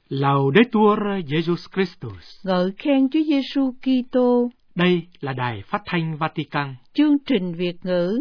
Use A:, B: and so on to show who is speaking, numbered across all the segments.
A: Laudetur Jesus Christus.
B: Ngợi khen Chúa Giêsu Kitô.
A: Đây là đài phát thanh Vatican.
B: Chương trình Việt ngữ.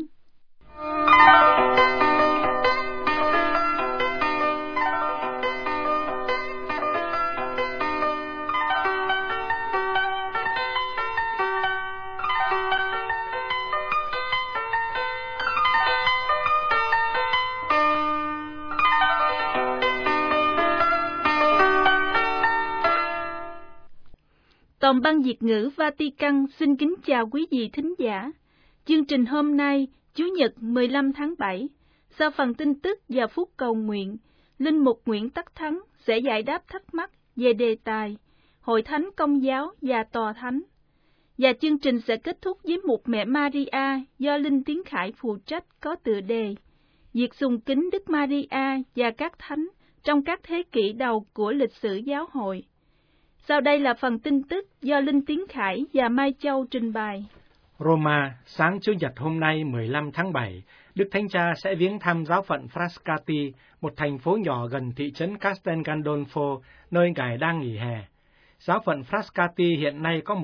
B: Tổng ban Việt ngữ Vatican xin kính chào quý vị thính giả. Chương trình hôm nay, Chủ nhật 15 tháng 7, sau phần tin tức và phút cầu nguyện, Linh mục Nguyễn Tất Thắng sẽ giải đáp thắc mắc về đề tài Hội Thánh Công giáo và Tòa Thánh. Và chương trình sẽ kết thúc với mục Mẹ Maria do Linh Tiến Khải phụ trách có tựa đề Việc sùng kính Đức Maria và các thánh trong các thế kỷ đầu của lịch sử giáo hội. Sau đây là phần tin tức do Linh Tiến Khải và Mai Châu trình bày.
A: Roma, sáng Chủ nhật hôm nay 15 tháng 7, Đức Thánh Cha sẽ viếng thăm giáo phận Frascati, một thành phố nhỏ gần thị trấn Castel Gandolfo, nơi Ngài đang nghỉ hè. Giáo phận Frascati hiện nay có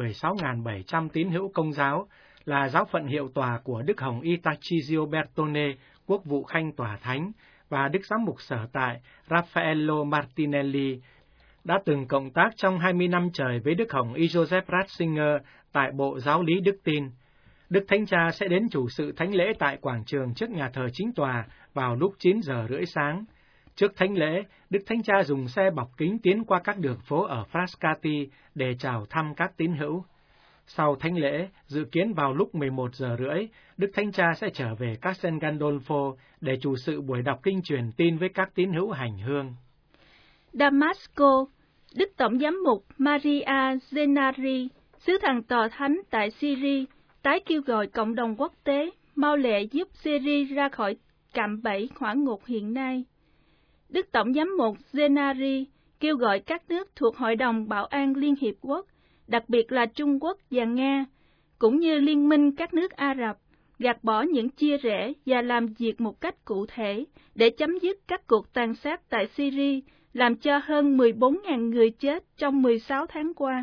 A: 116.700 tín hữu Công giáo, là giáo phận hiệu tòa của Đức Hồng Y Tarcisio Bertone, quốc vụ khanh tòa thánh, và Đức Giám mục sở tại Raffaello Martinelli, đã từng cộng tác trong 20 năm trời với Đức Hồng Y Joseph Ratzinger tại Bộ Giáo lý Đức Tin. Đức Thánh Cha sẽ đến chủ sự thánh lễ tại quảng trường trước nhà thờ chính tòa vào lúc 9 giờ rưỡi sáng. Trước thánh lễ, Đức Thánh Cha dùng xe bọc kính tiến qua các đường phố ở Frascati để chào thăm các tín hữu. Sau thánh lễ, dự kiến vào lúc 11 giờ rưỡi, Đức Thánh Cha sẽ trở về Castel Gandolfo để chủ sự buổi đọc kinh truyền tin với các tín hữu hành hương.
B: Damasco, Đức Tổng giám mục Maria Zenari, sứ thần tòa thánh tại Syria, tái kêu gọi cộng đồng quốc tế mau lẹ giúp Syria ra khỏi cạm bẫy hỏa ngục hiện nay. Đức Tổng giám mục Zenari kêu gọi các nước thuộc Hội đồng Bảo an Liên Hiệp Quốc, đặc biệt là Trung Quốc và Nga, cũng như Liên minh các nước Ả Rập, gạt bỏ những chia rẽ và làm việc một cách cụ thể để chấm dứt các cuộc tàn sát tại Syria, làm cho hơn 14.000 người chết trong 16 tháng qua.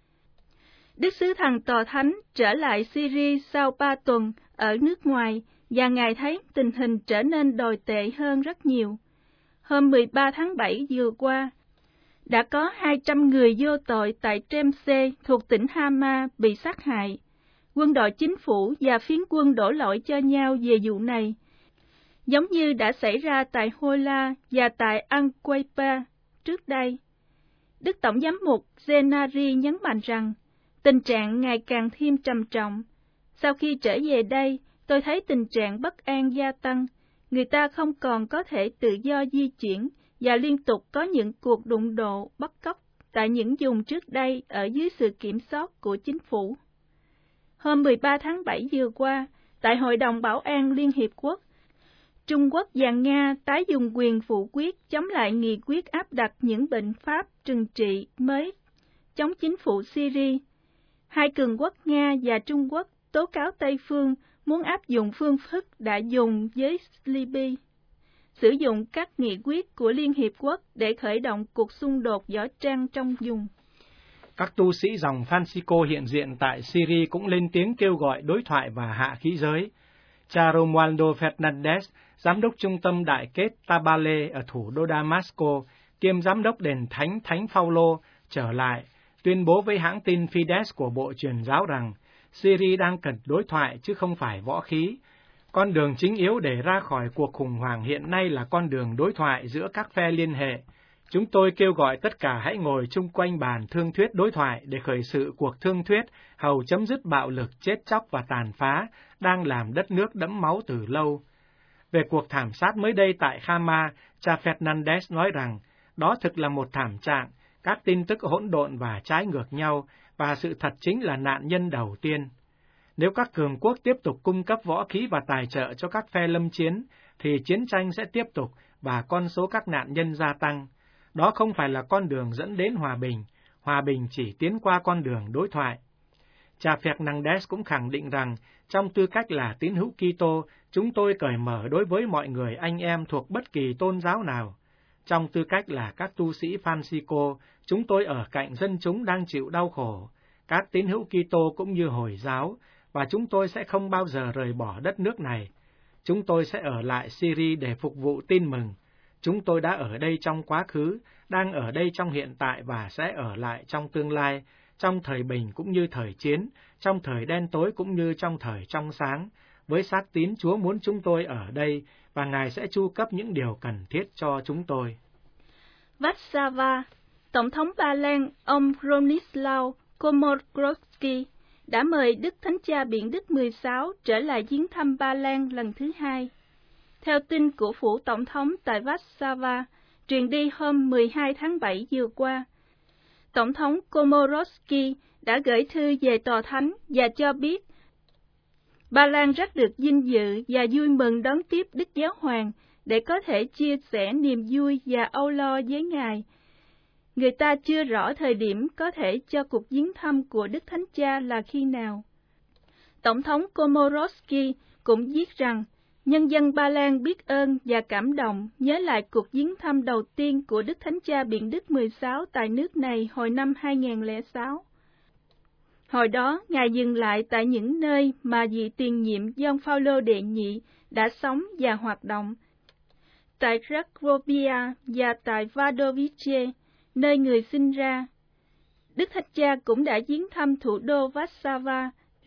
B: Đức Sứ Thần Tòa Thánh trở lại Syria sau 3 tuần ở nước ngoài, và Ngài thấy tình hình trở nên tồi tệ hơn rất nhiều. Hôm 13 tháng 7 vừa qua, đã có 200 người vô tội tại Tremse thuộc tỉnh Hama bị sát hại. Quân đội chính phủ và phiến quân đổ lỗi cho nhau về vụ này, giống như đã xảy ra tại Hola và tại Anquepa trước đây. Đức Tổng giám mục Zenari nhấn mạnh rằng tình trạng ngày càng thêm trầm trọng. Sau khi trở về đây, tôi thấy tình trạng bất an gia tăng. Người ta không còn có thể tự do di chuyển và liên tục có những cuộc đụng độ bắt cóc tại những vùng trước đây ở dưới sự kiểm soát của chính phủ. Hôm 13 tháng 7 vừa qua, tại Hội đồng Bảo an Liên Hiệp Quốc, Trung Quốc và Nga tái dùng quyền phủ quyết chống lại nghị quyết áp đặt những biện pháp trừng trị mới chống chính phủ Syria. Hai cường quốc Nga và Trung Quốc tố cáo Tây phương muốn áp dụng phương thức đã dùng với Libya, sử dụng các nghị quyết của Liên Hiệp Quốc để khởi động cuộc xung đột võ trang trong vùng.
A: Các tu sĩ dòng Francisco hiện diện tại Syria cũng lên tiếng kêu gọi đối thoại và hạ khí giới. Cha Romualdo Fernandez, giám đốc trung tâm đại kết Tabale ở thủ đô Damasco, kiêm giám đốc đền Thánh Phaolô, trở lại, tuyên bố với hãng tin Fides của Bộ Truyền giáo rằng Syria đang cần đối thoại chứ không phải võ khí. Con đường chính yếu để ra khỏi cuộc khủng hoảng hiện nay là con đường đối thoại giữa các phe liên hệ. Chúng tôi kêu gọi tất cả hãy ngồi chung quanh bàn thương thuyết đối thoại để khởi sự cuộc thương thuyết hầu chấm dứt bạo lực chết chóc và tàn phá đang làm đất nước đẫm máu từ lâu. Về cuộc thảm sát mới đây tại Hama, cha Fernandez nói rằng đó thực là một thảm trạng, các tin tức hỗn độn và trái ngược nhau, và sự thật chính là nạn nhân đầu tiên. Nếu các cường quốc tiếp tục cung cấp võ khí và tài trợ cho các phe lâm chiến, thì chiến tranh sẽ tiếp tục và con số các nạn nhân gia tăng. Đó không phải là con đường dẫn đến hòa bình chỉ tiến qua con đường đối thoại. Cha Fernandez cũng khẳng định rằng, trong tư cách là tín hữu Kitô, chúng tôi cởi mở đối với mọi người anh em thuộc bất kỳ tôn giáo nào. Trong tư cách là các tu sĩ Francisco, chúng tôi ở cạnh dân chúng đang chịu đau khổ, các tín hữu Kitô cũng như Hồi giáo, và chúng tôi sẽ không bao giờ rời bỏ đất nước này. Chúng tôi sẽ ở lại Syria để phục vụ tin mừng. Chúng tôi đã ở đây trong quá khứ, đang ở đây trong hiện tại và sẽ ở lại trong tương lai, trong thời bình cũng như thời chiến, trong thời đen tối cũng như trong thời trong sáng. Với xác tín, Chúa muốn chúng tôi ở đây, và Ngài sẽ chu cấp những điều cần thiết cho chúng tôi.
B: Warszawa, Tổng thống Ba Lan ông Bronisław Komorowski đã mời Đức Thánh Cha Biển Đức 16 trở lại viếng thăm Ba Lan lần thứ hai. Theo tin của phủ Tổng thống tại Warszawa, truyền đi hôm 12 tháng 7 vừa qua, Tổng thống Komorowski đã gửi thư về Tòa Thánh và cho biết Ba Lan rất được vinh dự và vui mừng đón tiếp Đức Giáo Hoàng để có thể chia sẻ niềm vui và âu lo với Ngài. Người ta chưa rõ thời điểm có thể cho cuộc viếng thăm của Đức Thánh Cha là khi nào. Tổng thống Komorowski cũng viết rằng, nhân dân Ba Lan biết ơn và cảm động nhớ lại cuộc viếng thăm đầu tiên của Đức Thánh Cha Biển Đức 16 tại nước này hồi năm 2006. Hồi đó, Ngài dừng lại tại những nơi mà vị tiền nhiệm Gioan Phaolô đệ nhị đã sống và hoạt động, tại Cracovia và tại Wadowice, nơi người sinh ra. Đức Thánh Cha cũng đã viếng thăm thủ đô Warszawa,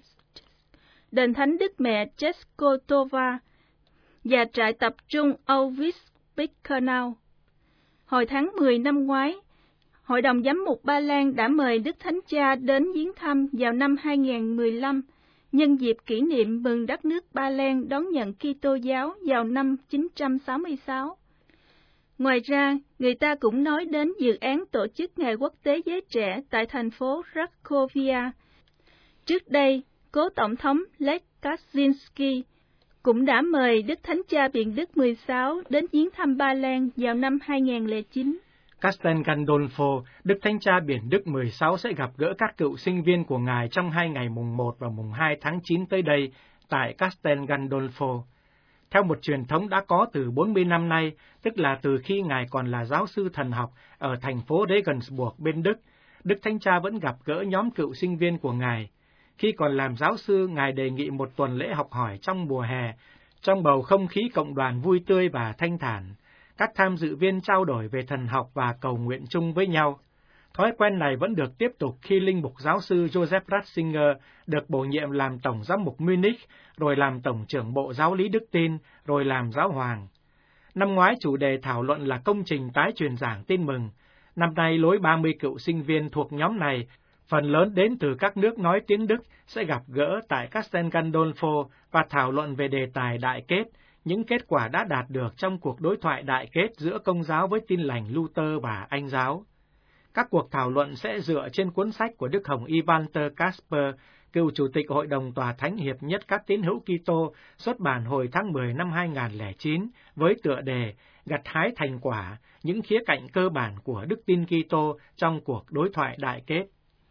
B: đền Thánh Đức Mẹ Czeskotowa và trại tập trung Auschwitz-Birkenau. Hồi tháng 10 năm ngoái, Hội đồng Giám mục Ba Lan đã mời Đức Thánh Cha đến viếng thăm vào năm 2015, nhân dịp kỷ niệm mừng đất nước Ba Lan đón nhận Kitô giáo vào năm 966. Ngoài ra, người ta cũng nói đến dự án tổ chức Ngày Quốc tế Giới Trẻ tại thành phố Cracovia. Trước đây, cố Tổng thống Lech Kaczynski cũng đã mời Đức Thánh Cha Biển Đức 16 đến viếng thăm Ba Lan vào năm 2009.
A: Castel Gandolfo, Đức Thánh Cha Biển Đức 16 sẽ gặp gỡ các cựu sinh viên của Ngài trong 2 ngày mùng 1 và mùng 2 tháng 9 tới đây tại Castel Gandolfo. Theo một truyền thống đã có từ 40 năm nay, tức là từ khi Ngài còn là giáo sư thần học ở thành phố Regensburg bên Đức, Đức Thánh Cha vẫn gặp gỡ nhóm cựu sinh viên của Ngài. Khi còn làm giáo sư, Ngài đề nghị một tuần lễ học hỏi trong mùa hè, trong bầu không khí cộng đoàn vui tươi và thanh thản. Các tham dự viên trao đổi về thần học và cầu nguyện chung với nhau. Thói quen này vẫn được tiếp tục khi linh mục giáo sư Joseph Ratzinger được bổ nhiệm làm tổng giám mục Munich, rồi làm tổng trưởng bộ giáo lý đức tin, rồi làm giáo hoàng. Năm ngoái chủ đề thảo luận là công trình tái truyền giảng tin mừng. Năm nay lối 30 cựu sinh viên thuộc nhóm này, phần lớn đến từ các nước nói tiếng Đức, sẽ gặp gỡ tại Castel Gandolfo và thảo luận về đề tài đại kết, những kết quả đã đạt được trong cuộc đối thoại đại kết giữa Công giáo với Tin lành Luther và Anh giáo. Các cuộc thảo luận sẽ dựa trên cuốn sách của Đức Hồng Y Walter Kasper, cựu chủ tịch Hội đồng Tòa Thánh Hiệp nhất các tín hữu Kitô, xuất bản hồi tháng 10 năm 2009 với tựa đề Gặt hái thành quả, những khía cạnh cơ bản của đức tin Kitô trong cuộc đối thoại đại kết.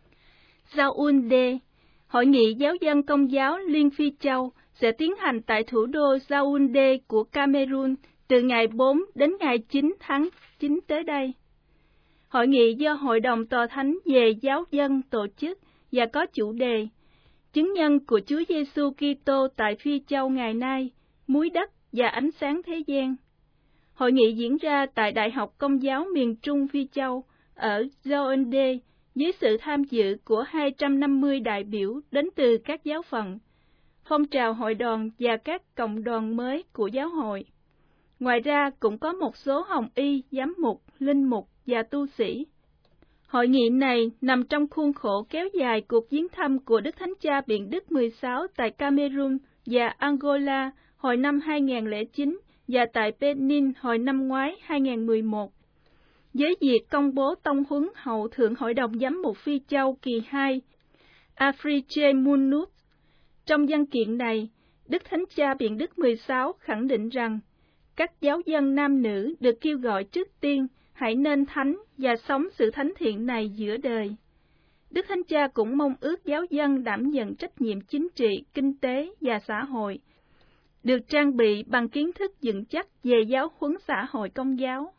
B: Yaoundé, Hội nghị giáo dân Công giáo Liên Phi Châu sẽ tiến hành tại thủ đô Yaoundé của Cameroon từ ngày 4 đến ngày 9 tháng 9 tới đây. Hội nghị do Hội đồng Tòa Thánh về giáo dân tổ chức và có chủ đề Chứng nhân của Chúa Giêsu Kitô tại Phi Châu ngày nay, muối đất và ánh sáng thế gian. Hội nghị diễn ra tại Đại học Công giáo miền Trung Phi Châu ở Yaoundé với sự tham dự của 250 đại biểu đến từ các giáo phận, phong trào hội đoàn và các cộng đoàn mới của giáo hội. Ngoài ra cũng có một số hồng y, giám mục, linh mục và tu sĩ. Hội nghị này nằm trong khuôn khổ kéo dài cuộc viếng thăm của Đức Thánh Cha Biển Đức 16 tại Cameroon và Angola hồi năm 2009 và tại Benin hồi năm ngoái 2011. Với việc công bố tông huấn hậu Thượng Hội đồng Giám mục Phi Châu kỳ 2, Afriche Munus. Trong văn kiện này, Đức Thánh Cha Biển Đức 16 khẳng định rằng các giáo dân nam nữ được kêu gọi trước tiên hãy nên thánh và sống sự thánh thiện này giữa đời. Đức Thánh Cha cũng mong ước giáo dân đảm nhận trách nhiệm chính trị, kinh tế và xã hội, được trang bị bằng kiến thức vững chắc về giáo huấn xã hội Công giáo.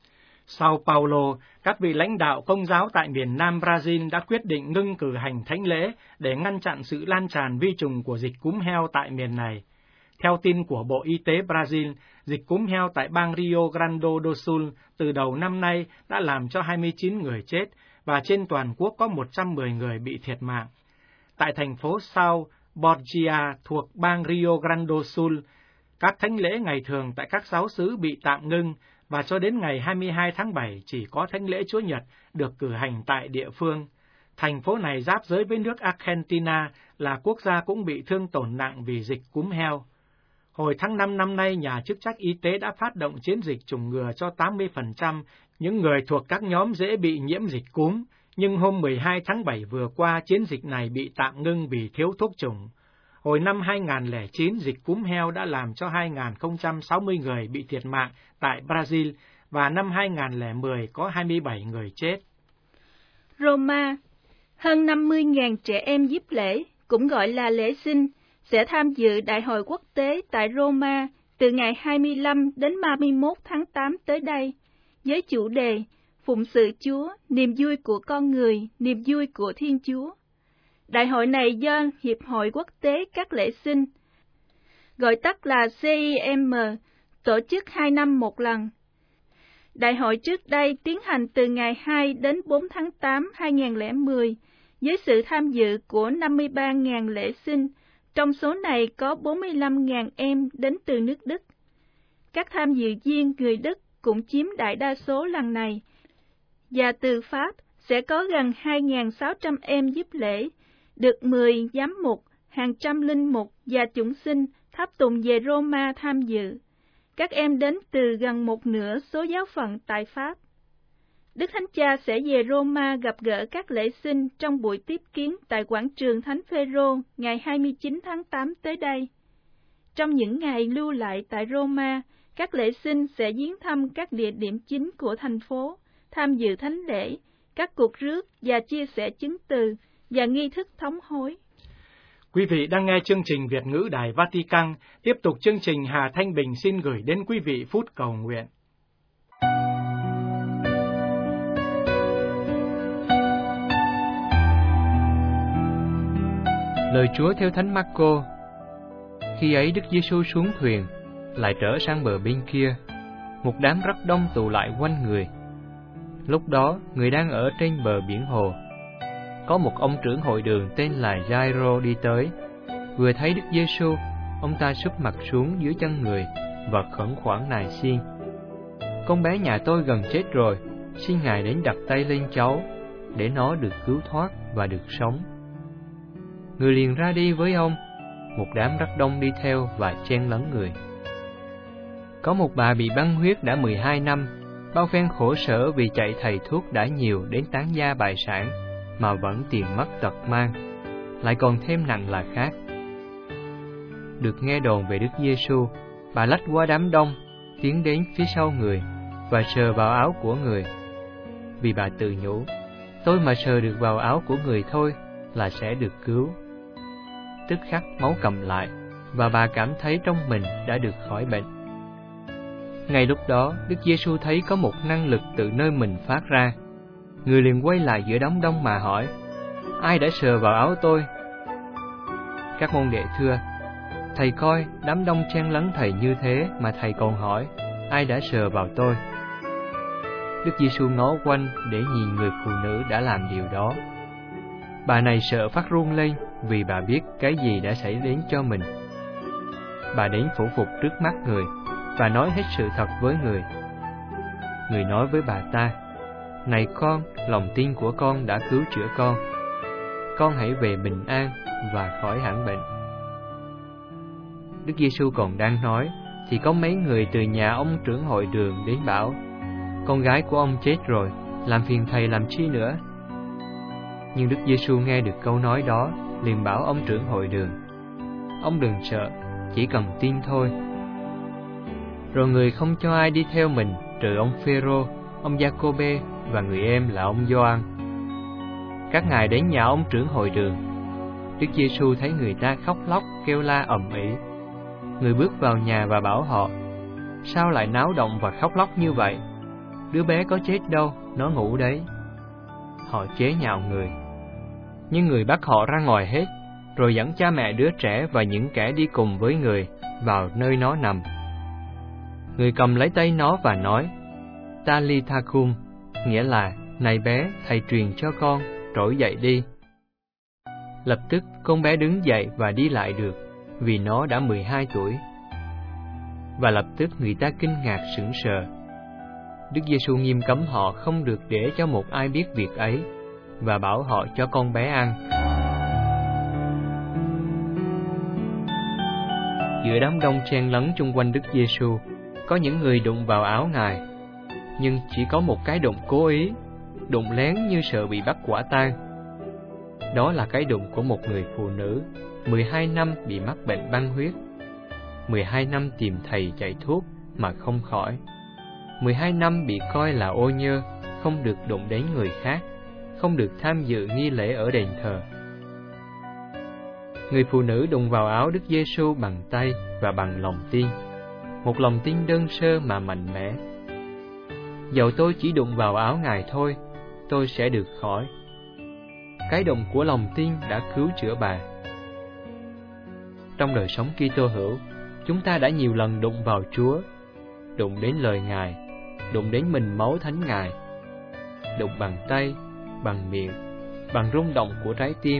A: Sao Paulo, các vị lãnh đạo Công giáo tại miền Nam Brazil đã quyết định ngưng cử hành thánh lễ để ngăn chặn sự lan tràn vi trùng của dịch cúm heo tại miền này. Theo tin của Bộ Y tế Brazil, dịch cúm heo tại bang Rio Grande do Sul từ đầu năm nay đã làm cho 29 người chết và trên toàn quốc có 110 người bị thiệt mạng. Tại thành phố Sao Borgia thuộc bang Rio Grande do Sul, các thánh lễ ngày thường tại các giáo xứ bị tạm ngưng và cho đến ngày 22 tháng 7 chỉ có thánh lễ Chúa Nhật được cử hành tại địa phương. Thành phố này giáp giới với nước Argentina là quốc gia cũng bị thương tổn nặng vì dịch cúm heo. Hồi tháng 5 năm nay, nhà chức trách y tế đã phát động chiến dịch chủng ngừa cho 80% những người thuộc các nhóm dễ bị nhiễm dịch cúm, nhưng hôm 12 tháng 7 vừa qua, chiến dịch này bị tạm ngưng vì thiếu thuốc chủng. Hồi năm 2009, dịch cúm heo đã làm cho 2.060 người bị thiệt mạng tại Brazil, và năm 2010 có 27 người chết.
B: Roma, hơn 50.000 trẻ em díp lễ, cũng gọi là lễ sinh, sẽ tham dự Đại hội quốc tế tại Roma từ ngày 25 đến 31 tháng 8 tới đây, với chủ đề Phụng sự Chúa, niềm vui của con người, niềm vui của Thiên Chúa. Đại hội này do Hiệp hội Quốc tế các lễ sinh, gọi tắt là CIM, tổ chức 2 năm một lần. Đại hội trước đây tiến hành từ ngày 2 đến 4 tháng 8 2010, với sự tham dự của 53.000 lễ sinh, trong số này có 45.000 em đến từ nước Đức. Các tham dự viên người Đức cũng chiếm đại đa số lần này, và từ Pháp sẽ có gần 2.600 em giúp lễ, được 10 giám mục, hàng trăm linh mục và chúng sinh tháp tùng về Roma tham dự. Các em đến từ gần một nửa số giáo phận tại Pháp. Đức Thánh Cha sẽ về Roma gặp gỡ các lễ sinh trong buổi tiếp kiến tại quảng trường Thánh Phêrô ngày 29 tháng 8 tới đây. Trong những ngày lưu lại tại Roma, các lễ sinh sẽ viếng thăm các địa điểm chính của thành phố, tham dự thánh lễ, các cuộc rước và chia sẻ chứng từ và nghi thức thống hối.
A: Quý vị đang nghe chương trình Việt ngữ Đài Vatican. Tiếp tục chương trình, Hà Thanh Bình xin gửi đến quý vị phút cầu nguyện.
C: Lời Chúa theo Thánh Marco. Khi ấy Đức Giêsu xuống thuyền, lại trở sang bờ bên kia. Một đám rất đông tụ lại quanh người. Lúc đó, người đang ở trên bờ biển hồ. Có một ông trưởng hội đường tên là Giai-rô đi tới. Vừa thấy Đức Giêsu, ông ta súp mặt xuống dưới chân người và khẩn khoản nài xin: "Con bé nhà tôi gần chết rồi, xin Ngài đến đặt tay lên cháu, để nó được cứu thoát và được sống." Người liền ra đi với ông, một đám rất đông đi theo và chen lấn người. Có một bà bị băng huyết đã 12 năm, bao phen khổ sở vì chạy thầy thuốc đã nhiều đến tán gia bại sản, mà vẫn tiền mất tật mang, lại còn thêm nặng là khác. Được nghe đồn về Đức Giêsu, bà lách qua đám đông, tiến đến phía sau người và sờ vào áo của người. Vì bà tự nhủ: "Tôi mà sờ được vào áo của người thôi là sẽ được cứu." Tức khắc máu cầm lại, và bà cảm thấy trong mình đã được khỏi bệnh. Ngay lúc đó, Đức Giêsu thấy có một năng lực từ nơi mình phát ra. Người liền quay lại giữa đám đông mà hỏi: "Ai đã sờ vào áo tôi?" Các môn đệ thưa: "Thầy coi, đám đông chen lấn thầy như thế mà thầy còn hỏi: Ai đã sờ vào tôi?" Đức Giêsu ngó quanh để nhìn người phụ nữ đã làm điều đó. Bà này sợ phát run lên vì bà biết cái gì đã xảy đến cho mình. Bà đến phủ phục trước mắt người và nói hết sự thật với người. Người nói với bà ta: "Này con, lòng tin của con đã cứu chữa con. Con hãy về bình an và khỏi hẳn bệnh." Đức Giêsu còn đang nói thì có mấy người từ nhà ông trưởng hội đường đến bảo: "Con gái của ông chết rồi, làm phiền thầy làm chi nữa?" Nhưng Đức Giêsu nghe được câu nói đó, liền bảo ông trưởng hội đường: "Ông đừng sợ, chỉ cần tin thôi." Rồi người không cho ai đi theo mình trừ ông Phêrô, ông Giacôbê và người em là ông Gioan. Các ngài đến nhà ông trưởng hội đường. Đức Giêsu thấy người ta khóc lóc kêu la ầm ĩ. Người bước vào nhà và bảo họ: "Sao lại náo động và khóc lóc như vậy? đứa bé có chết đâu, nó ngủ đấy. Họ chế nhạo người. Nhưng người bắt họ ra ngoài hết, rồi dẫn cha mẹ đứa trẻ và những kẻ đi cùng với người vào nơi nó nằm. Người cầm lấy tay nó và nói, Talitha cum, nghĩa là, này bé, thầy truyền cho con, trỗi dậy đi. Lập tức con bé đứng dậy và đi lại được, vì nó đã 12 tuổi. Và lập tức người ta kinh ngạc sững sờ. Đức Giêsu nghiêm cấm họ không được để cho một ai biết việc ấy, và bảo họ cho con bé ăn. Giữa đám đông chen lấn chung quanh Đức Giêsu, có những người đụng vào áo Ngài, nhưng chỉ có một cái đụng cố ý, đụng lén như sợ bị bắt quả tang. Đó là cái đụng của một người phụ nữ, 12 năm bị mắc bệnh băng huyết, 12 năm tìm thầy chạy thuốc mà không khỏi, 12 năm bị coi là ô nhơ, không được đụng đến người khác, không được tham dự nghi lễ ở đền thờ. Người phụ nữ đụng vào áo Đức Giêsu bằng tay và bằng lòng tin, một lòng tin đơn sơ mà mạnh mẽ. Dẫu tôi chỉ đụng vào áo Ngài thôi, tôi sẽ được khỏi. Cái đụng của lòng tin đã cứu chữa bà. Trong đời sống Kitô hữu, chúng ta đã nhiều lần đụng vào Chúa, đụng đến lời Ngài, đụng đến mình máu thánh Ngài, đụng bằng tay, bằng miệng, bằng rung động của trái tim.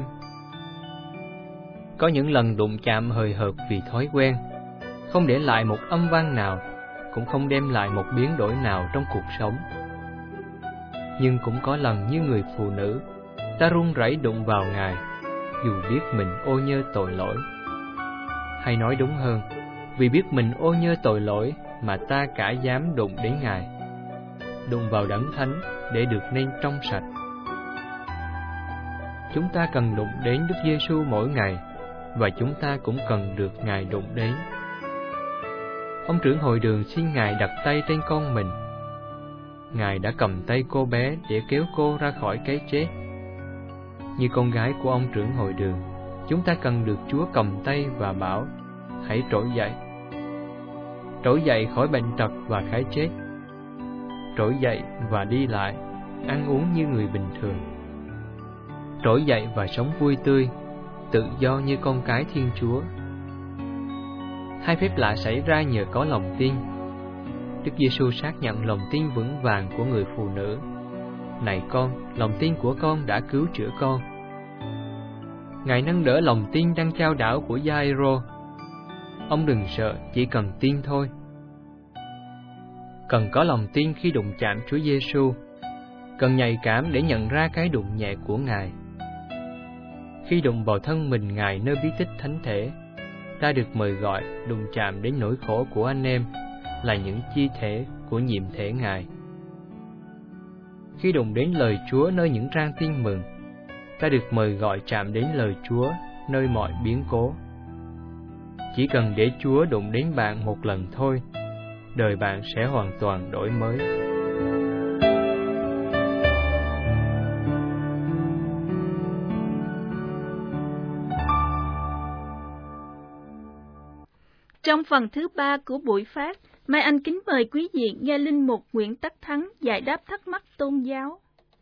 C: Có những lần đụng chạm hời hợt vì thói quen, không để lại một âm vang nào, cũng không đem lại một biến đổi nào trong cuộc sống. Nhưng cũng có lần như người phụ nữ, ta run rẩy đụng vào Ngài, dù biết mình ô nhơ tội lỗi. Hay nói đúng hơn, vì biết mình ô nhơ tội lỗi mà ta cả dám đụng đến Ngài, đụng vào Đấng Thánh để được nên trong sạch. Chúng ta cần đụng đến Đức Giêsu mỗi ngày, và chúng ta cũng cần được Ngài đụng đến. Ông trưởng hội đường xin Ngài đặt tay trên con mình. Ngài đã cầm tay cô bé để kéo cô ra khỏi cái chết. Như con gái của ông trưởng hội đường, chúng ta cần được Chúa cầm tay và bảo, hãy trỗi dậy. Trỗi dậy khỏi bệnh tật và cái chết. Trỗi dậy và đi lại, ăn uống như người bình thường. Trỗi dậy và sống vui tươi, tự do như con cái Thiên Chúa. Hai phép lạ xảy ra nhờ có lòng tin. Đức Giêsu xác nhận lòng tin vững vàng của người phụ nữ. Này con, lòng tin của con đã cứu chữa con. Ngài nâng đỡ lòng tin đang chao đảo của Giai-rô. Ông đừng sợ, chỉ cần tin thôi. Cần có lòng tin khi đụng chạm Chúa Giêsu, cần nhạy cảm để nhận ra cái đụng nhẹ của Ngài. Khi đụng vào thân mình Ngài nơi bí tích thánh thể, ta được mời gọi đụng chạm đến nỗi khổ của anh em, là những chi thể của nhiệm thể Ngài. Khi đụng đến lời Chúa nơi những trang tin mừng, ta được mời gọi chạm đến lời Chúa nơi mọi biến cố. Chỉ cần để Chúa đụng đến bạn một lần thôi, đời bạn sẽ hoàn toàn đổi mới.
B: Trong phần thứ 3 của buổi phát, Mai Anh kính mời quý vị nghe Linh Mục Nguyễn Tất Thắng giải đáp thắc mắc tôn giáo.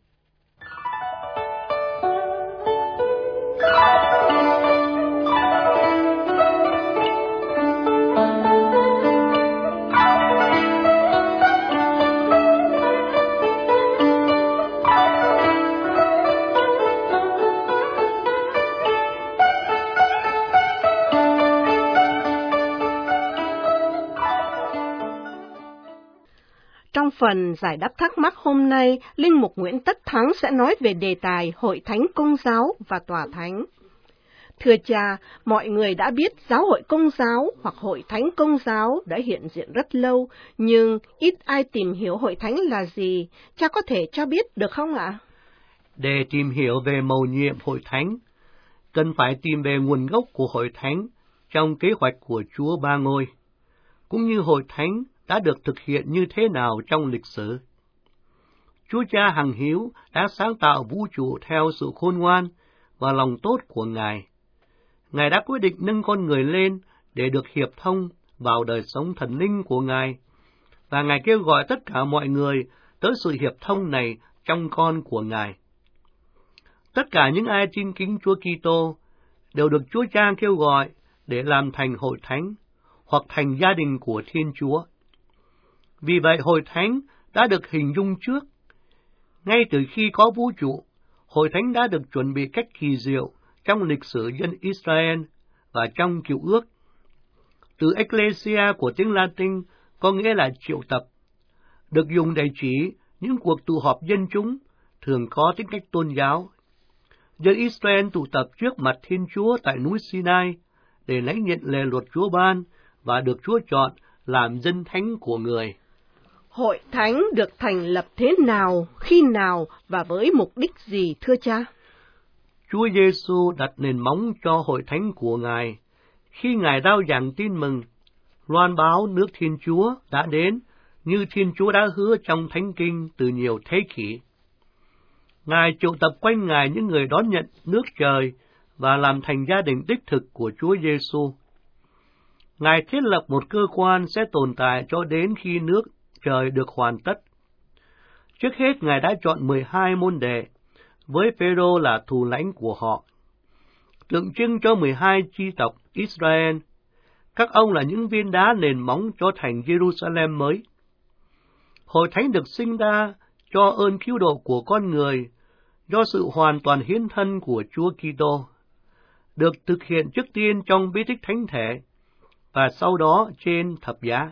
D: Trong phần giải đáp thắc mắc hôm nay, Linh Mục Nguyễn Tất Thắng sẽ nói về đề tài Hội Thánh Công giáo và Tòa Thánh. Thưa cha, mọi người đã biết Giáo hội Công giáo hoặc Hội Thánh Công giáo đã hiện diện rất lâu, nhưng ít ai tìm hiểu Hội Thánh là gì. Cha có thể cho biết được không ạ?
E: Để tìm hiểu về mầu nhiệm Hội Thánh, cần phải tìm về nguồn gốc của Hội Thánh trong kế hoạch của Chúa Ba Ngôi, cũng như Hội Thánh đã được thực hiện như thế nào trong lịch sử. Chúa Cha hằng hiếu đã sáng tạo vũ trụ theo sự khôn ngoan và lòng tốt của Ngài. Ngài đã quyết định nâng con người lên để được hiệp thông vào đời sống thần linh của Ngài, và Ngài kêu gọi tất cả mọi người tới sự hiệp thông này trong con của Ngài. Tất cả những ai tin kính Chúa Kitô đều được Chúa Cha kêu gọi để làm thành hội thánh hoặc thành gia đình của Thiên Chúa. Vì vậy hội thánh đã được hình dung trước. Ngay từ khi có vũ trụ, hội thánh đã được chuẩn bị cách kỳ diệu trong lịch sử dân Israel và trong Cựu Ước. Từ Ecclesia của tiếng Latin có nghĩa là triệu tập, được dùng để chỉ những cuộc tụ họp dân chúng thường có tính cách tôn giáo. Dân Israel tụ tập trước mặt Thiên Chúa tại núi Sinai để lãnh nhận lề luật Chúa ban và được Chúa chọn làm dân thánh của người.
D: Hội thánh được thành lập thế nào, khi nào và với mục đích gì thưa cha?
E: Chúa Giêsu đặt nền móng cho hội thánh của Ngài khi Ngài rao giảng tin mừng, loan báo nước Thiên Chúa đã đến như Thiên Chúa đã hứa trong Thánh Kinh từ nhiều thế kỷ. Ngài triệu tập quanh Ngài những người đón nhận nước trời và làm thành gia đình đích thực của Chúa Giêsu. Ngài thiết lập một cơ quan sẽ tồn tại cho đến khi nước trời được hoàn tất. Trước hết, Ngài đã chọn 12 môn đệ, với Phêrô là thủ lãnh của họ, tượng trưng cho 12 chi tộc Israel. Các ông là những viên đá nền móng cho thành Jerusalem mới. Hội thánh được sinh ra cho ơn cứu độ của con người, do sự hoàn toàn hiến thân của Chúa Kitô, được thực hiện trước tiên trong bí tích thánh thể, và sau đó trên thập giá.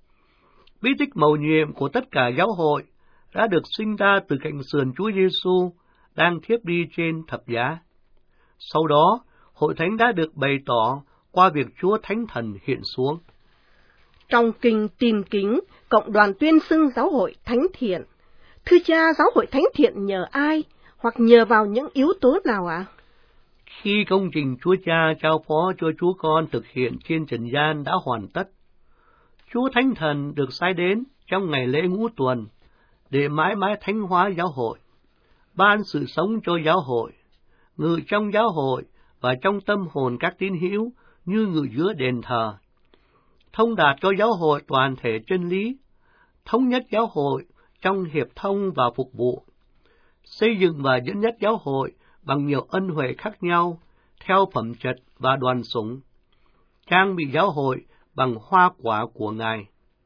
E: Bí tích mầu nhiệm của tất cả giáo hội đã được sinh ra từ cạnh sườn Chúa Giêsu đang thiếp đi trên thập giá. Sau đó, hội thánh đã được bày tỏ qua việc Chúa Thánh Thần hiện xuống.
D: Trong kinh Tin Kính, cộng đoàn tuyên xưng giáo hội thánh thiện. Thưa cha, giáo hội thánh thiện nhờ ai, hoặc nhờ vào những yếu tố nào ạ?
E: Khi công trình Chúa Cha trao phó cho Chúa Con thực hiện trên trần gian đã hoàn tất, Chúa Thánh Thần được sai đến trong ngày lễ Ngũ Tuần để mãi mãi thánh hóa giáo hội, ban sự sống cho giáo hội, ngự trong giáo hội và trong tâm hồn các tín hữu như ngự giữa đền thờ, thông đạt cho giáo hội toàn thể chân lý, thống nhất giáo hội trong hiệp thông và phục vụ, xây dựng và dẫn dắt giáo hội bằng nhiều ân huệ khác nhau, theo phẩm chất và đoàn sủng, trang bị giáo hội bằng hoa quả của Ngài.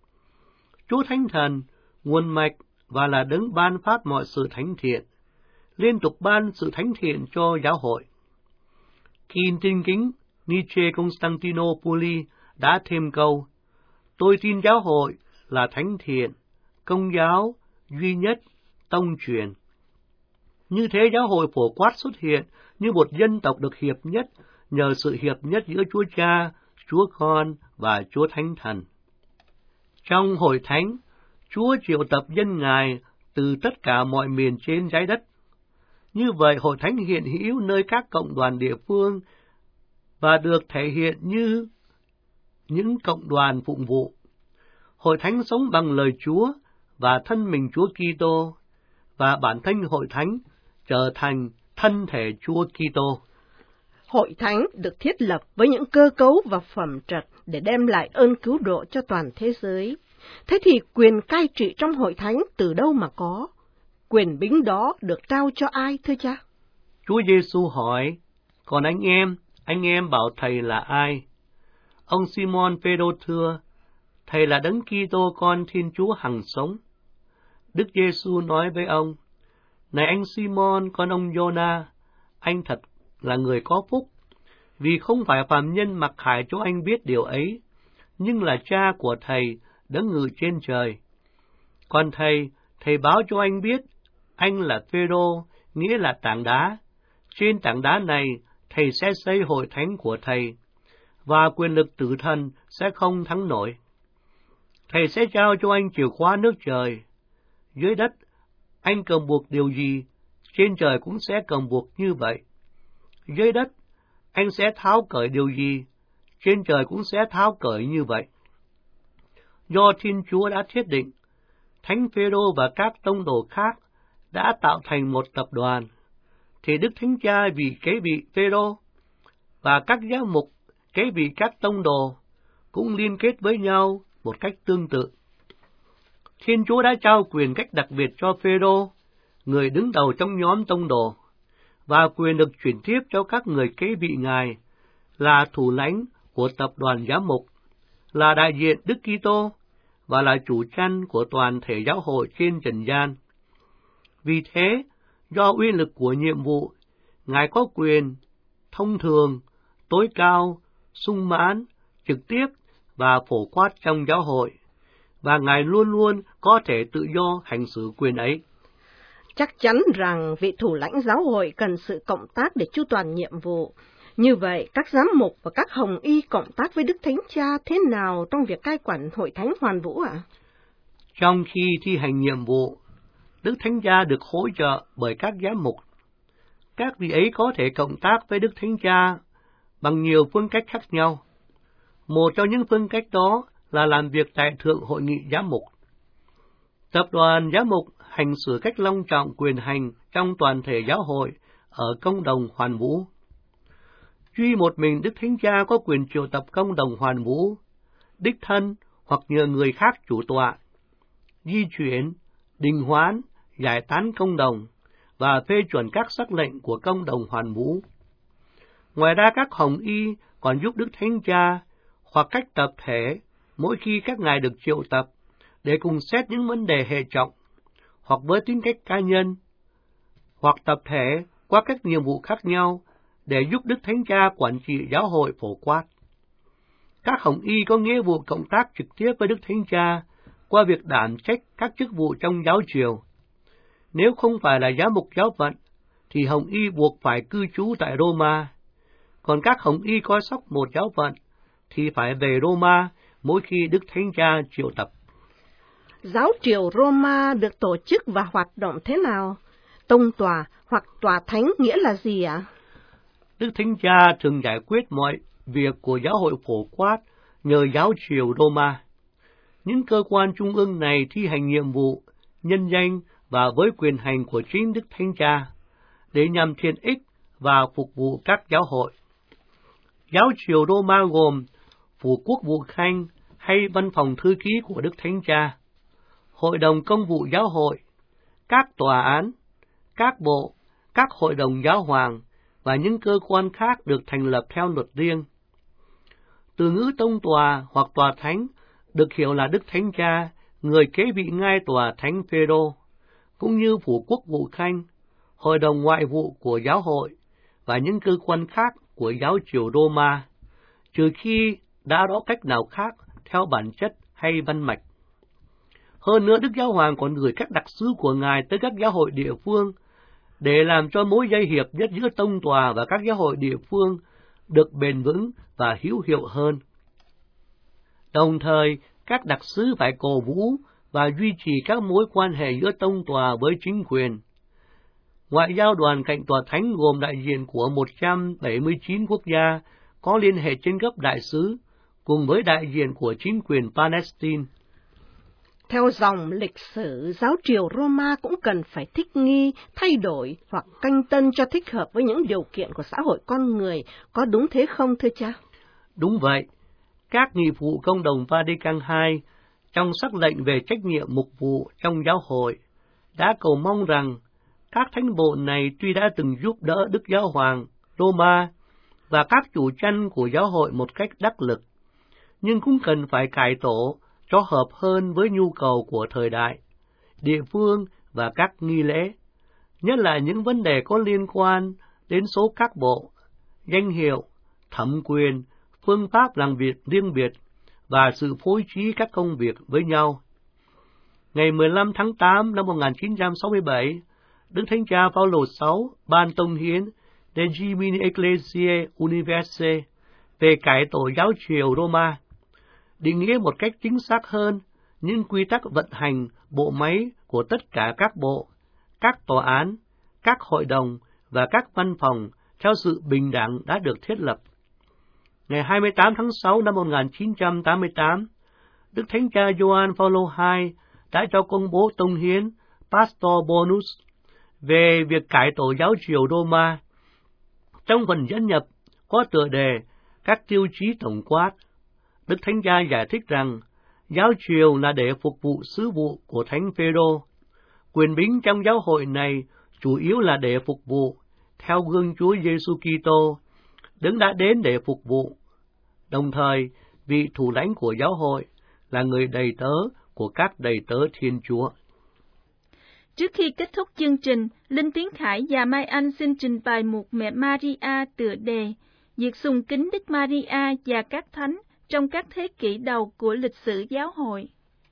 E: Chúa Thánh Thần, nguồn mạch và là đấng ban phát mọi sự thánh thiện, liên tục ban sự thánh thiện cho giáo hội. Kinh Tin Kính Niche Constantinople đã thêm câu: tôi tin giáo hội là thánh thiện, công giáo, duy nhất, tông truyền. Như thế giáo hội phổ quát xuất hiện như một dân tộc được hiệp nhất nhờ sự hiệp nhất giữa Chúa Cha, Chúa Con và Chúa Thánh Thần. Trong hội thánh, Chúa triệu tập dân Ngài từ tất cả mọi miền trên trái đất. Như vậy, hội thánh hiện hữu nơi các cộng đoàn địa phương và được thể hiện như những cộng đoàn phụng vụ. Hội thánh sống bằng lời Chúa và thân mình Chúa Kitô, và bản thân hội thánh trở thành thân thể Chúa Kitô.
D: Hội thánh được thiết lập với những cơ cấu và phẩm chất để đem lại ơn cứu độ cho toàn thế giới. Thế thì quyền cai trị trong hội thánh từ đâu mà có? Quyền bính đó được trao cho ai thưa cha?
E: Chúa Giêsu hỏi: còn anh em bảo thầy là ai? Ông Simon Phêrô thưa: thầy là Đấng Kitô con Thiên Chúa hằng sống. Đức Giêsu nói với ông: này anh Simon con ông Giô-na, anh thật là người có phúc, vì không phải phàm nhân mặc khải cho anh biết điều ấy, nhưng là Cha của thầy Đấng ngự trên trời. Còn thầy báo cho anh biết, anh là Phêrô, nghĩa là tảng đá. Trên tảng đá này, thầy sẽ xây hội thánh của thầy, và quyền lực tử thần sẽ không thắng nổi. Thầy sẽ trao cho anh chìa khóa nước trời. Dưới đất, anh cầm buộc điều gì, trên trời cũng sẽ cầm buộc như vậy. Dưới đất, anh sẽ tháo cởi điều gì, trên trời cũng sẽ tháo cởi như vậy. Do Thiên Chúa đã thiết định, Thánh Phêrô và các tông đồ khác đã tạo thành một tập đoàn, thì Đức Thánh Cha vì kế vị Phêrô, và các giáo mục kế vị các tông đồ cũng liên kết với nhau một cách tương tự. Thiên Chúa đã trao quyền cách đặc biệt cho Phêrô, người đứng đầu trong nhóm tông đồ, và quyền được chuyển tiếp cho các người kế vị Ngài, là thủ lãnh của tập đoàn giám mục, là đại diện Đức Kitô và là chủ chăn của toàn thể giáo hội trên trần gian. Vì thế, do uy lực của nhiệm vụ, Ngài có quyền thông thường, tối cao, sung mãn, trực tiếp và phổ quát trong giáo hội, và Ngài luôn luôn có thể tự do hành xử quyền ấy.
D: Chắc chắn rằng vị thủ lãnh giáo hội cần sự cộng tác để chu toàn nhiệm vụ. Như vậy, các giám mục và các hồng y cộng tác với Đức Thánh Cha thế nào trong việc cai quản hội thánh hoàn vũ ạ?
E: Trong khi thi hành nhiệm vụ, Đức Thánh Cha được hỗ trợ bởi các giám mục. Các vị ấy có thể cộng tác với Đức Thánh Cha bằng nhiều phương cách khác nhau. Một trong những phương cách đó là làm việc tại Thượng Hội nghị Giám mục. Tập đoàn giám mục hành xử cách long trọng quyền hành trong toàn thể giáo hội ở công đồng hoàn vũ. Duy một mình Đức Thánh Cha có quyền triệu tập công đồng hoàn vũ, đích thân hoặc nhờ người khác chủ tọa, di chuyển, đình hoán, giải tán công đồng và phê chuẩn các sắc lệnh của công đồng hoàn vũ. Ngoài ra, các hồng y còn giúp Đức Thánh Cha hoặc cách tập thể mỗi khi các ngài được triệu tập để cùng xét những vấn đề hệ trọng, hoặc với tính cách cá nhân, hoặc tập thể qua các nhiệm vụ khác nhau để giúp Đức Thánh Cha quản trị giáo hội phổ quát. Các hồng y có nghĩa vụ cộng tác trực tiếp với Đức Thánh Cha qua việc đảm trách các chức vụ trong giáo triều. Nếu không phải là giám mục giáo phận, thì hồng y buộc phải cư trú tại Roma. Còn các hồng y coi sóc một giáo phận thì phải về Roma mỗi khi Đức Thánh Cha triệu tập.
D: Giáo triều Roma được tổ chức và hoạt động thế nào? Tông tòa hoặc tòa thánh nghĩa là gì ạ?
E: Đức Thánh Cha thường giải quyết mọi việc của giáo hội phổ quát nhờ giáo triều Roma. Những cơ quan trung ương này thi hành nhiệm vụ, nhân danh và với quyền hành của chính Đức Thánh Cha để nhằm thiện ích và phục vụ các giáo hội. Giáo triều Roma gồm phủ quốc vụ khanh hay văn phòng thư ký của Đức Thánh Cha, hội đồng công vụ giáo hội, các tòa án, các bộ, các hội đồng giáo hoàng và những cơ quan khác được thành lập theo luật riêng. Từ ngữ tông tòa hoặc tòa thánh được hiểu là Đức Thánh Cha, người kế vị ngai tòa thánh Phêrô, cũng như phủ quốc vụ khanh, hội đồng ngoại vụ của giáo hội và những cơ quan khác của giáo triều Roma, trừ khi đã rõ cách nào khác theo bản chất hay văn mạch. Hơn nữa, Đức Giáo Hoàng còn gửi các đặc sứ của Ngài tới các giáo hội địa phương để làm cho mối dây hiệp nhất giữa tông tòa và các giáo hội địa phương được bền vững và hữu hiệu hơn. Đồng thời, các đặc sứ phải cổ vũ và duy trì các mối quan hệ giữa tông tòa với chính quyền. Ngoại giao đoàn cạnh tòa thánh gồm đại diện của 179 quốc gia có liên hệ trên cấp đại sứ, cùng với đại diện của chính quyền Palestine.
D: Theo dòng lịch sử, giáo triều Roma cũng cần phải thích nghi, thay đổi hoặc canh tân cho thích hợp với những điều kiện của xã hội con người, có đúng thế không thưa cha?
E: Đúng vậy. Các nghị vụ công đồng Vatican II trong sắc lệnh về trách nhiệm mục vụ trong giáo hội đã cầu mong rằng các thánh bộ này tuy đã từng giúp đỡ Đức Giáo Hoàng Roma và các chủ chăn của giáo hội một cách đắc lực, nhưng cũng cần phải cải tổ cho hợp hơn với nhu cầu của thời đại, địa phương và các nghi lễ, nhất là những vấn đề có liên quan đến số các bộ, danh hiệu, thẩm quyền, phương pháp làm việc riêng biệt và sự phối trí các công việc với nhau. Ngày 15 tháng 8 năm 1967, Đức Thánh Cha Phaolô VI ban tông hiến Regimini Ecclesiae Universae về cải tổ giáo triều Roma, định nghĩa một cách chính xác hơn những quy tắc vận hành bộ máy của tất cả các bộ, các tòa án, các hội đồng và các văn phòng theo sự bình đẳng đã được thiết lập. Ngày 28 tháng 6 năm 1988, Đức Thánh Cha Gioan Phaolô II đã cho công bố tông hiến Pastor Bonus về việc cải tổ giáo triều Roma. Trong phần dẫn nhập có tựa đề các tiêu chí tổng quát, Đức Thánh Cha giải thích rằng Giáo triều là để phục vụ sứ vụ của Thánh Phêrô. Quyền bính trong giáo hội này chủ yếu là để phục vụ, theo gương Chúa Giêsu Kitô, Đấng đã đến để phục vụ. Đồng thời, vị thủ lãnh của giáo hội là người đầy tớ của các đầy tớ Thiên Chúa.
B: Trước khi kết thúc chương trình, Linh Tiến Khải và Mai Anh xin trình bày mục Mẹ Maria tựa đề Việc sùng kính Đức Maria và các thánh trong các thế kỷ đầu của lịch sử giáo hội.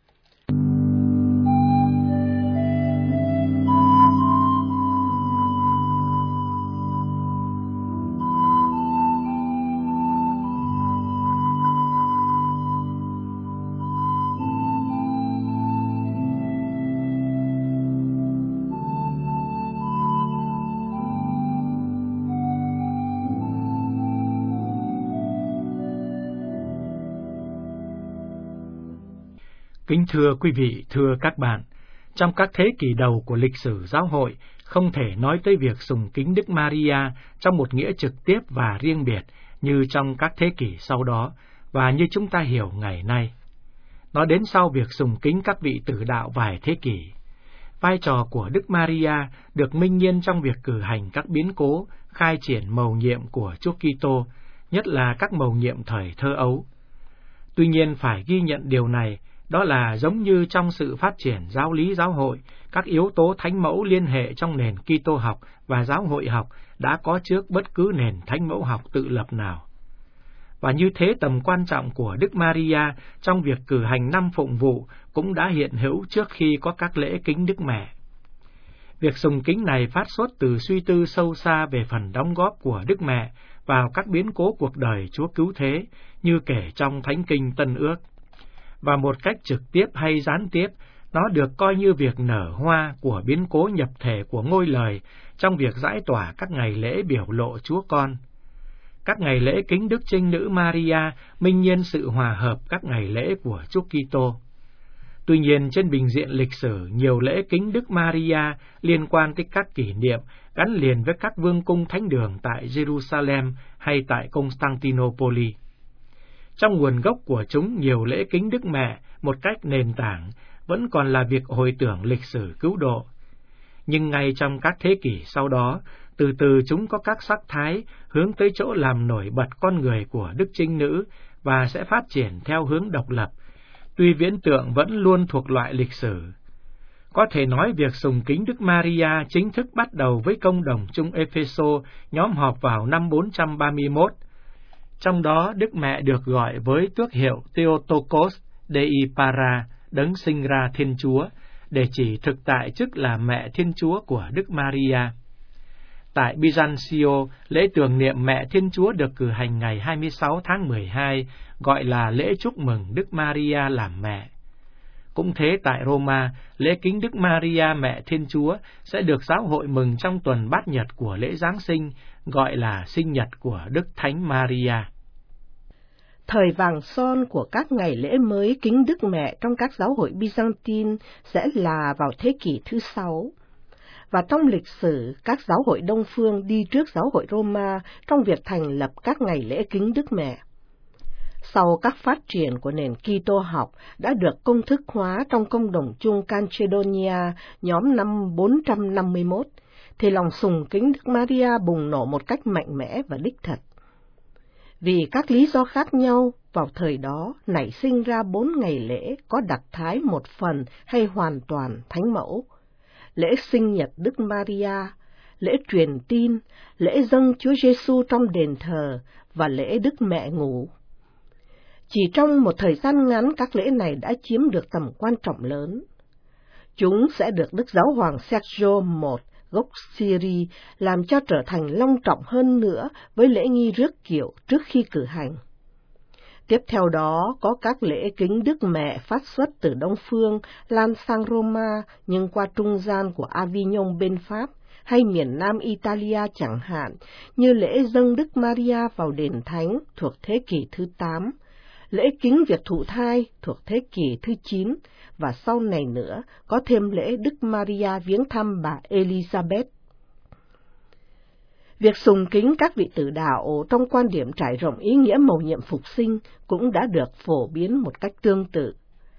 A: Kính thưa quý vị, thưa các bạn, trong các thế kỷ đầu của lịch sử giáo hội, không thể nói tới việc sùng kính Đức Maria trong một nghĩa trực tiếp và riêng biệt như trong các thế kỷ sau đó, và như chúng ta hiểu ngày nay. Nó đến sau việc sùng kính các vị tử đạo vài thế kỷ. Vai trò của Đức Maria được minh nhiên trong việc cử hành các biến cố, khai triển mầu nhiệm của Chúa Kitô, nhất là các mầu nhiệm thời thơ ấu. Tuy nhiên phải ghi nhận điều này, đó là giống như trong sự phát triển giáo lý giáo hội, các yếu tố thánh mẫu liên hệ trong nền Kitô học và giáo hội học đã có trước bất cứ nền thánh mẫu học tự lập nào. Và như thế tầm quan trọng của Đức Maria trong việc cử hành năm phụng vụ cũng đã hiện hữu trước khi có các lễ kính Đức Mẹ. Việc sùng kính này phát xuất từ suy tư sâu xa về phần đóng góp của Đức Mẹ vào các biến cố cuộc đời Chúa Cứu Thế, như kể trong Thánh Kinh Tân Ước. Và một cách trực tiếp hay gián tiếp, nó được coi như việc nở hoa của biến cố nhập thể của ngôi lời trong việc giải tỏa các ngày lễ biểu lộ Chúa Con. Các ngày lễ kính Đức Trinh Nữ Maria minh nhiên sự hòa hợp các ngày lễ của Chúa Kitô. Tuy nhiên, trên bình diện lịch sử, nhiều lễ kính Đức Maria liên quan tới các kỷ niệm gắn liền với các vương cung thánh đường tại Jerusalem hay tại Constantinople. Trong nguồn gốc của chúng, nhiều lễ kính Đức Mẹ một cách nền tảng vẫn còn là việc hồi tưởng lịch sử cứu độ. Nhưng ngay trong các thế kỷ sau đó, từ từ chúng có các sắc thái hướng tới chỗ làm nổi bật con người của Đức Trinh Nữ và sẽ phát triển theo hướng độc lập, tuy viễn tượng vẫn luôn thuộc loại lịch sử. Có thể nói việc sùng kính Đức Maria chính thức bắt đầu với công đồng chung Epheso nhóm họp vào năm 431. Trong đó, Đức Mẹ được gọi với tước hiệu Theotokos Dei Para, đấng sinh ra Thiên Chúa, để chỉ thực tại chức là Mẹ Thiên Chúa của Đức Maria. Tại Byzancio, lễ tưởng niệm Mẹ Thiên Chúa được cử hành ngày 26 tháng 12, gọi là lễ chúc mừng Đức Maria làm mẹ. Cũng thế tại Roma, lễ kính Đức Maria Mẹ Thiên Chúa sẽ được giáo hội mừng trong tuần bát nhật của lễ Giáng sinh, gọi là sinh nhật của Đức Thánh Maria.
D: Thời vàng son của các ngày lễ mới kính Đức Mẹ trong các giáo hội Byzantine sẽ là vào thế kỷ thứ 6. Và trong lịch sử, các giáo hội Đông Phương đi trước giáo hội Roma trong việc thành lập các ngày lễ kính Đức Mẹ. Sau các phát triển của nền Kitô học đã được công thức hóa trong công đồng chung Calcedonia nhóm năm 451, thì lòng sùng kính Đức Maria bùng nổ một cách mạnh mẽ và đích thực. Vì các lý do khác nhau, vào thời đó nảy sinh ra 4 ngày lễ có đặc thái một phần hay hoàn toàn thánh mẫu: lễ sinh nhật Đức Maria, lễ truyền tin, lễ dâng Chúa Giêsu trong đền thờ và lễ Đức Mẹ ngủ. Chỉ trong một thời gian ngắn, các lễ này đã chiếm được tầm quan trọng lớn. Chúng sẽ được Đức Giáo hoàng Sergio I gốc Syria làm cho trở thành long trọng hơn nữa với lễ nghi rước kiệu trước khi cử hành. Tiếp theo đó có các lễ kính Đức Mẹ phát xuất từ Đông Phương lan sang Roma, nhưng qua trung gian của Avignon bên Pháp, hay miền Nam Italia chẳng hạn, như lễ dâng Đức Maria vào đền thánh thuộc thế kỷ thứ 8, lễ kính việc thụ thai thuộc thế kỷ thứ 9, và sau này nữa có thêm lễ Đức Maria viếng thăm bà Elizabeth. Việc sùng kính các vị tử đạo trong quan điểm trải rộng ý nghĩa mầu nhiệm phục sinh cũng đã được phổ biến một cách tương tự.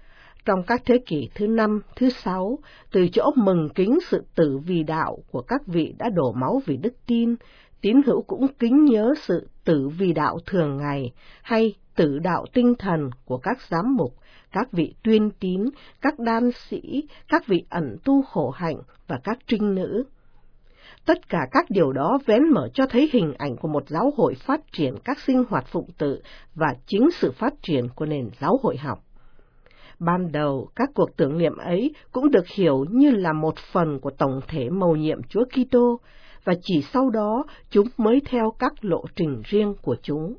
D: Trong các thế kỷ thứ 5, thứ 6, từ chỗ mừng kính sự tử vì đạo của các vị đã đổ máu vì đức tin, tín hữu cũng kính nhớ sự tử vì đạo thường ngày hay tử đạo tinh thần của các giám mục, các vị tuyên tín, các đan sĩ, các vị ẩn tu khổ hạnh và các trinh nữ. Tất cả các điều đó vén mở cho thấy hình ảnh của một giáo hội phát triển các sinh hoạt phụng tự và chính sự phát triển của nền giáo hội học. Ban đầu, các cuộc tưởng niệm ấy cũng được hiểu như là một phần của tổng thể mầu nhiệm Chúa Kitô, và chỉ sau đó chúng mới theo các lộ trình riêng của chúng.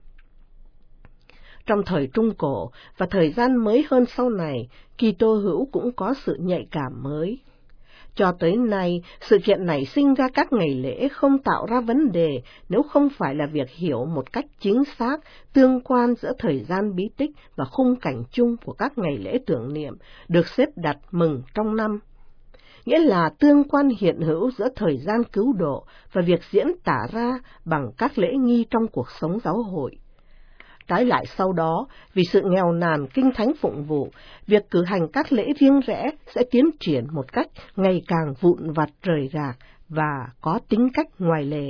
D: Trong thời Trung Cổ và thời gian mới hơn sau này, Kitô hữu cũng có sự nhạy cảm mới. Cho tới nay, sự kiện nảy sinh ra các ngày lễ không tạo ra vấn đề nếu không phải là việc hiểu một cách chính xác tương quan giữa thời gian bí tích và khung cảnh chung của các ngày lễ tưởng niệm được xếp đặt mừng trong năm. Nghĩa là tương quan hiện hữu giữa thời gian cứu độ và việc diễn tả ra bằng các lễ nghi trong cuộc sống giáo hội. Trái lại sau đó, vì sự nghèo nàn kinh thánh phụng vụ, việc cử hành các lễ riêng rẽ sẽ tiến triển một cách ngày càng vụn vặt rời rạc và có tính cách ngoài lề.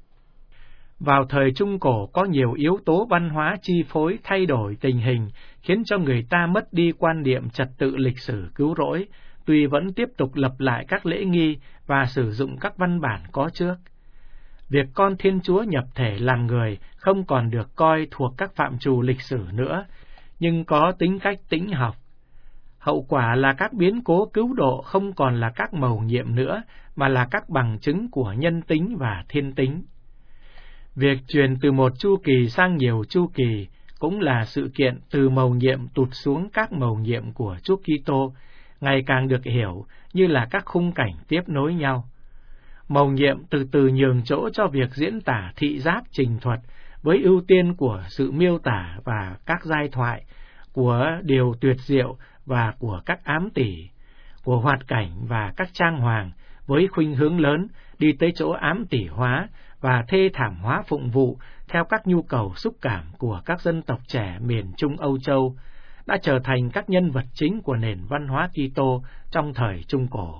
A: Vào thời Trung Cổ có nhiều yếu tố văn hóa chi phối thay đổi tình hình, khiến cho người ta mất đi quan niệm trật tự lịch sử cứu rỗi, tuy vẫn tiếp tục lập lại các lễ nghi và sử dụng các văn bản có trước. Việc con Thiên Chúa nhập thể làm người không còn được coi thuộc các phạm trù lịch sử nữa, nhưng có tính cách tĩnh học. Hậu quả là các biến cố cứu độ không còn là các mầu nhiệm nữa, mà là các bằng chứng của nhân tính và thiên tính. Việc truyền từ một chu kỳ sang nhiều chu kỳ cũng là sự kiện từ mầu nhiệm tụt xuống các mầu nhiệm của Chúa Kitô, ngày càng được hiểu như là các khung cảnh tiếp nối nhau. Mầu nhiệm từ từ nhường chỗ cho việc diễn tả thị giác trình thuật với ưu tiên của sự miêu tả và các giai thoại, của điều tuyệt diệu và của các ám tỉ, của hoạt cảnh và các trang hoàng với khuynh hướng lớn đi tới chỗ ám tỉ hóa và thê thảm hóa phụng vụ theo các nhu cầu xúc cảm của các dân tộc trẻ miền Trung Âu Châu, đã trở thành các nhân vật chính của nền văn hóa Kitô trong thời Trung Cổ.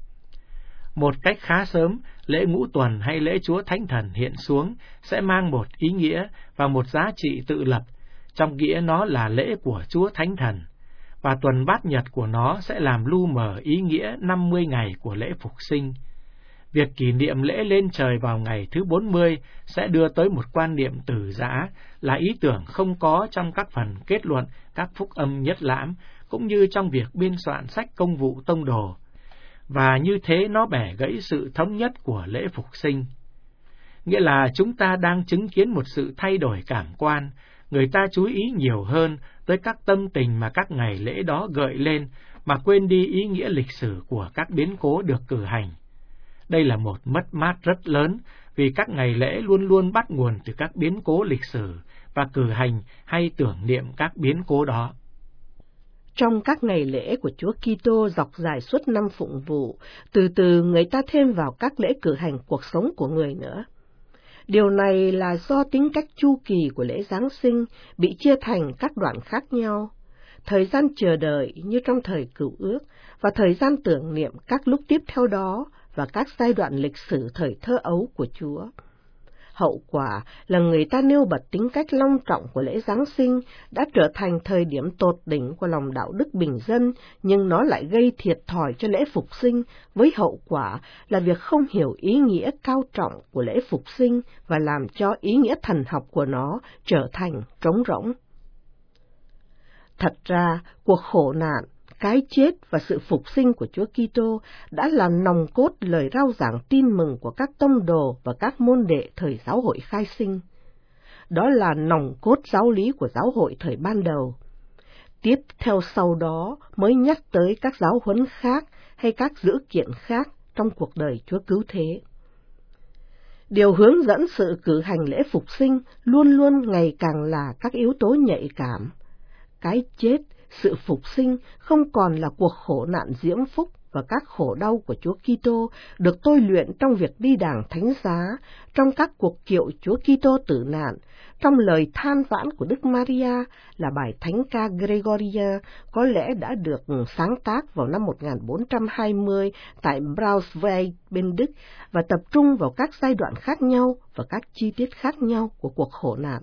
A: Một cách khá sớm, lễ Ngũ Tuần hay lễ Chúa Thánh Thần hiện xuống sẽ mang một ý nghĩa và một giá trị tự lập, trong nghĩa nó là lễ của Chúa Thánh Thần, và tuần Bát Nhật của nó sẽ làm lu mờ ý nghĩa 50 ngày của lễ Phục Sinh. Việc kỷ niệm lễ lên trời vào ngày thứ 40 sẽ đưa tới một quan niệm từ giã, là ý tưởng không có trong các phần kết luận các phúc âm nhất lãm, cũng như trong việc biên soạn sách công vụ tông đồ. Và như thế nó bẻ gãy sự thống nhất của lễ Phục Sinh. Nghĩa là chúng ta đang chứng kiến một sự thay đổi cảm quan, người ta chú ý nhiều hơn tới các tâm tình mà các ngày lễ đó gợi lên, mà quên đi ý nghĩa lịch sử của các biến cố được cử hành. Đây là một mất mát rất lớn, vì các ngày lễ luôn luôn bắt nguồn từ các biến cố lịch sử và cử hành hay tưởng niệm các biến cố đó.
D: Trong các ngày lễ của Chúa Kitô dọc dài suốt năm phụng vụ, từ từ người ta thêm vào các lễ cử hành cuộc sống của người nữa. Điều này là do tính cách chu kỳ của lễ Giáng sinh bị chia thành các đoạn khác nhau, thời gian chờ đợi như trong thời Cựu Ước và thời gian tưởng niệm các lúc tiếp theo đó và các giai đoạn lịch sử thời thơ ấu của Chúa. Hậu quả là người ta nêu bật tính cách long trọng của lễ Giáng sinh đã trở thành thời điểm tột đỉnh của lòng đạo đức bình dân, nhưng nó lại gây thiệt thòi cho lễ Phục Sinh, với hậu quả là việc không hiểu ý nghĩa cao trọng của lễ Phục Sinh và làm cho ý nghĩa thần học của nó trở thành trống rỗng. Thật ra, cuộc khổ nạn, cái chết và sự phục sinh của Chúa Kitô đã là nòng cốt lời rao giảng tin mừng của các tông đồ và các môn đệ thời giáo hội khai sinh. Đó là nòng cốt giáo lý của giáo hội thời ban đầu. Tiếp theo sau đó mới nhắc tới các giáo huấn khác hay các dữ kiện khác trong cuộc đời Chúa Cứu Thế. Điều hướng dẫn sự cử hành lễ Phục Sinh luôn luôn ngày càng là các yếu tố nhạy cảm. Cái chết, sự phục sinh không còn là cuộc khổ nạn diễm phúc và các khổ đau của Chúa Kitô được tôi luyện trong việc đi đàng thánh giá, trong các cuộc kiệu Chúa Kitô tử nạn, trong lời than vãn của Đức Maria là bài thánh ca Gregoria có lẽ đã được sáng tác vào năm 1420 tại Braunschweig bên Đức và tập trung vào các giai đoạn khác nhau và các chi tiết khác nhau của cuộc khổ nạn.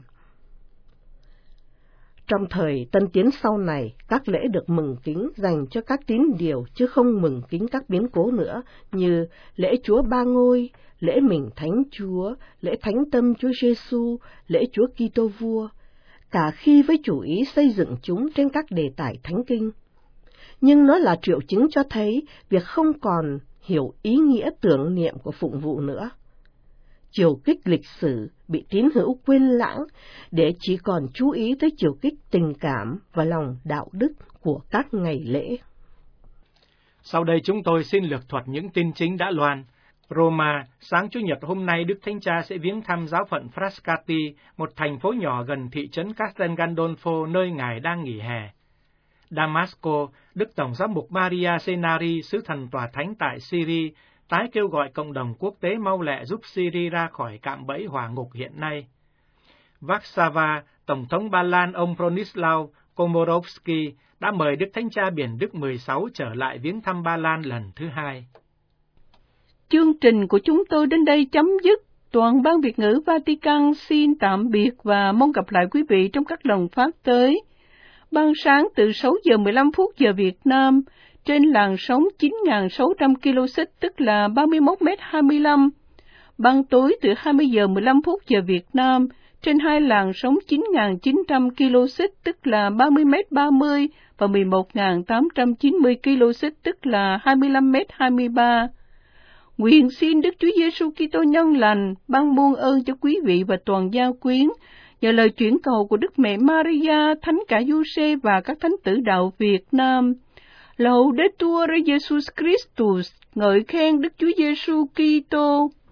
D: Trong thời Tân Tiến sau này, các lễ được mừng kính dành cho các tín điều chứ không mừng kính các biến cố nữa, như lễ Chúa Ba Ngôi, lễ Mình Thánh Chúa, lễ Thánh Tâm Chúa Giêsu, lễ Chúa Kitô Vua, cả khi với chủ ý xây dựng chúng trên các đề tài thánh kinh. Nhưng nó là triệu chứng cho thấy việc không còn hiểu ý nghĩa tưởng niệm của phụng vụ nữa. Chiều kích lịch sử bị tín hữu quên lãng để chỉ còn chú ý tới chiều kích tình cảm và lòng đạo đức của các ngày lễ.
A: Sau đây chúng tôi xin lược thuật những tin chính đã loan. Roma, sáng Chủ nhật hôm nay Đức Thánh Cha sẽ viếng thăm giáo phận Frascati, một thành phố nhỏ gần thị trấn Castel Gandolfo nơi Ngài đang nghỉ hè. Damasco, Đức Tổng giám mục Maria Zenari, sứ thần tòa thánh tại Syria, tái kêu gọi cộng đồng quốc tế mau lẹ giúp Syria ra khỏi cạm bẫy hỏa ngục hiện nay. Warsaw, Tổng thống Ba Lan ông Bronislaw Komorowski đã mời Đức Thánh Cha Biển Đức 16 trở lại viếng thăm Ba Lan lần thứ 2.
F: Chương trình của chúng tôi đến đây chấm dứt. Toàn ban Việt ngữ Vatican xin tạm biệt và mong gặp lại quý vị trong các lần phát tới. Ban sáng từ 6 giờ 15 phút giờ Việt Nam, trên làn sóng 9.600 kHz tức là 31m25. Ban tối từ 20 giờ 15 phút giờ Việt Nam, trên hai làn sóng 9.900 kHz tức là 30m30 và 11.890 kHz tức là 25m23. Nguyện xin Đức Chúa Giêsu Kitô nhân lành ban muôn ơn cho quý vị và toàn gia quyến, nhờ lời chuyển cầu của Đức Mẹ Maria, Thánh cả Giuse và các thánh tử đạo Việt Nam. Laudetur Jesus Christus, ngợi khen Đức Chúa Giêsu Kitô.